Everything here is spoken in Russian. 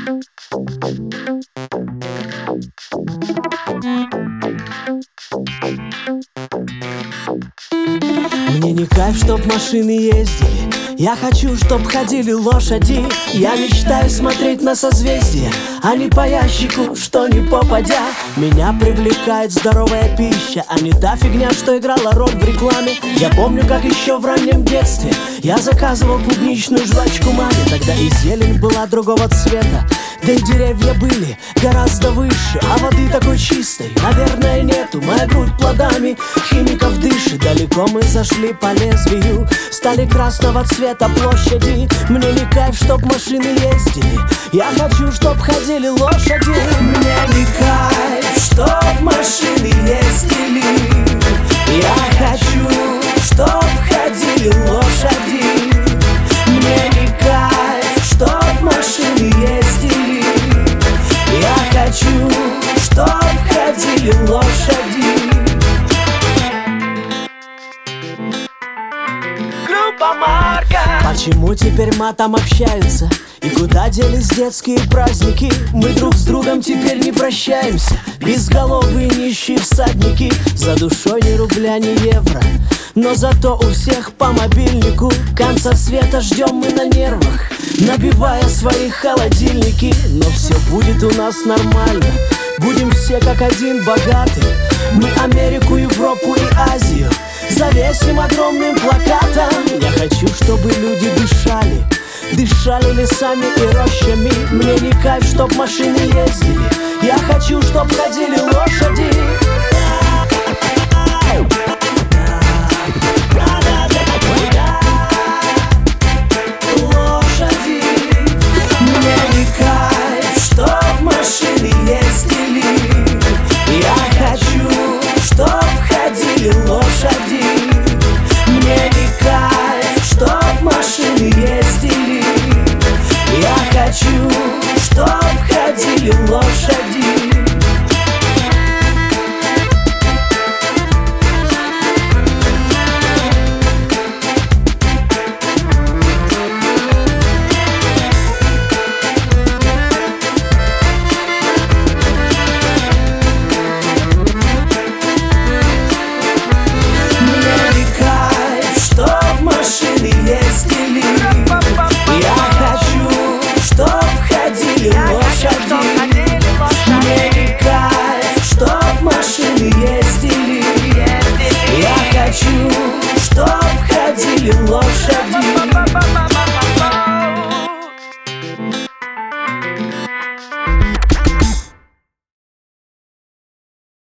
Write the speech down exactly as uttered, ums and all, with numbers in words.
Мне не кайф, чтоб машины ездили, я хочу, чтоб ходили лошади. Я мечтаю смотреть на созвездия, а не по ящику, что ни попадя. Меня привлекает здоровая пища, а не та фигня, что играла роль в рекламе. Я помню, как еще в раннем детстве я заказывал клубничную жвачку маме. Тогда и зелень была другого цвета, да и деревья были гораздо выше, а воды такой чистой, наверное, нету. Моя грудь плодами химиков дышит. Далеко мы зашли по лезвию, стали красного цвета площади. Мне не кайф, чтоб машины ездили, я хочу, чтоб ходили лошади. Мне не кайф, чтоб машины ездили, я хочу, чтоб ходили лошади. Мне не кайф, чтоб машины ездили, я хочу, чтоб ходили лошади. Группа Марка. Почему теперь матом общаются? И куда делись детские праздники? Мы друг с другом теперь не прощаемся. Безголовые нищие всадники, за душой ни рубля, ни евро, но зато у всех по мобильнику. Конца света ждем мы на нервах, набивая свои холодильники. Но все будет у нас нормально, будем все как один богаты. Мы Америку, Европу и Азию завесим огромным плакатом. Я хочу, чтобы люди дышали, дышали лесами и рощами. Мне не кайф, чтоб машины ездили, я хочу, чтоб ходили лошади. Лошади. Мне не кайф, чтоб машины ездили, я хочу, чтоб ходили лошади. Мне не кайф, чтоб машины ездили, я хочу, чтоб ходили лошади.